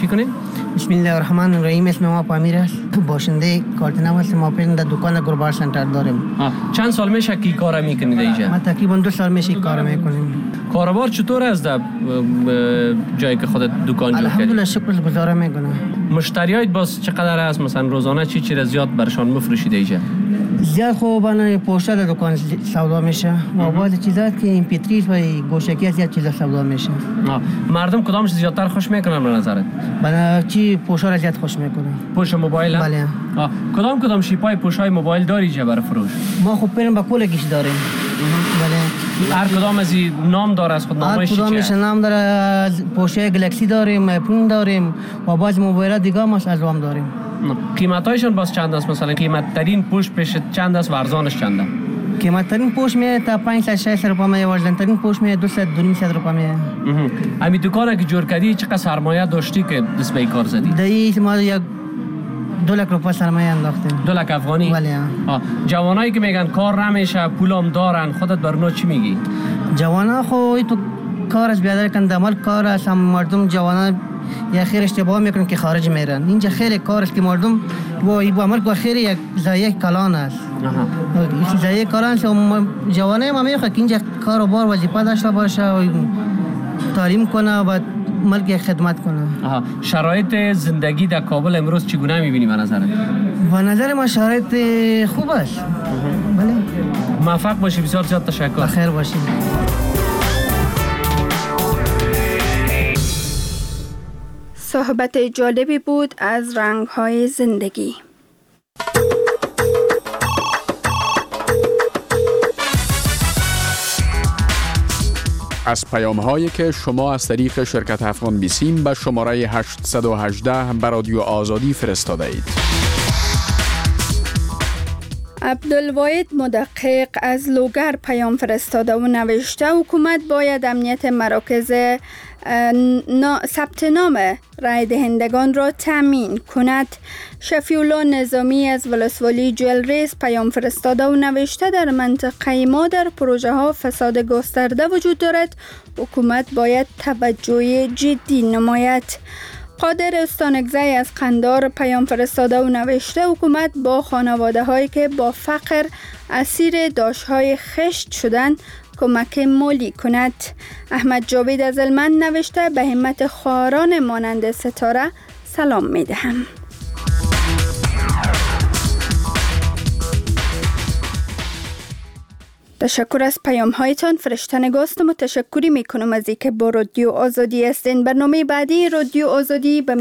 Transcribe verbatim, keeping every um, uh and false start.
چی کنید؟ بسم الله الرحمن الرحیم. اسم ما پامیر است. باشنده کارتنام هستم. ما پیش در دکان گروبار سنتر داریم. چند سال میشه که کار میکنید اینجا؟ ما تقریبا دو سال میشه کار میکنیم. کاروبار چطور است در جایی که خودت دکان جور کردی؟ الحمدلله شکر گزارم میکنم. مشتریات باز چقدر است؟ مثلا روزانه چی چی زیاد برشان مفروشید اینجا؟ زیاد خوب انا پوشت دکان سودا میشه. و بعضی چیزات که این پتریس و گوشکی زیاد چیزا سودا میشه. مردم کدامش زیادتر خوش میکنن به نظرت؟ بنا چی پوشا زیاد خوش میکنه؟ پوش موبایل؟ بله. کدام کدام شیپای پوشای موبایل داری اینجا برای فروش؟ ما خب پیرم با کلگیش داریم. بله. هر کدام از این نام داره از خود نامش چیه؟ هر کدامش نام داره. پوشه گلکسی داریم، آیفون داریم و بعض موبایلات دیگه ما از وام داریم. قیمتایشون باز چند است؟ مثلا قیمت ترین پوش پیش چند است و ارزانش چنده؟ قیمت ترین پوش می تا پانصد شصت روپیه می، ورزن ترین پوش می دویست دو نیم صد روپیه می. امی دکانه که جور کردی چقدر سرمایه داشتی که دست به کار زدی؟ دایی ما یک دو لک روپیه سرمایه انداختیم. دو لک افغانی؟ بله. جوانایی که میگن کار نمیشه پولام دارن، خودت برنو چی میگی؟ جوانا خو تو کارش بیادر کن دمال کار است. هم مردم جوانا یا خیر اشتباه میکنن که خارج میرن. اینجا خیلی کار است که مردم با این عمل کو خیر یک زایه کلان است. این زایه کلان است. جوانای ما میخواد که اینجا کاروبار وظیفه داشته باشه و تعلیم کنه و ملک خدمت کنه. شرایط زندگی در کابل امروز چگونه میبینی به نظرت؟ به نظر ما شرایط خوب است. بله. موفق باشی. بسیار زیاد تشکر. بخیر باشی. صحبت جالبی بود از رنگ‌های زندگی. از پیام‌هایی که شما از طریق شرکت افغان بیسیم به شماره هشت یک هشت به رادیو آزادی فرستاده اید. عبدالواحد مدقق از لوگر پیام فرستاده و نوشته حکومت باید امنیت مراکز ثبت نام رای دهندگان را تامین کند. شفیع‌الله نظامی از ولسوالی جلریز پیام فرستاده و نوشته در منطقه ما در پروژه ها فساد گسترده وجود دارد. حکومت باید توجه جدی نماید. قادر استانگزی از قندار پیام فرستاده و نوشته حکومت با خانواده هایی که با فقر اسیر داشتهای خشت شدند کمک مالی کند. احمد جاوید از المان نوشته به همت خواهران مانند ستاره سلام می دهم. تشکر از پیام هایتان. فرشته نگاستم و تشکری می کنم از اینکه با رادیو آزادی هستین. برنامه بعدی رادیو آزادی به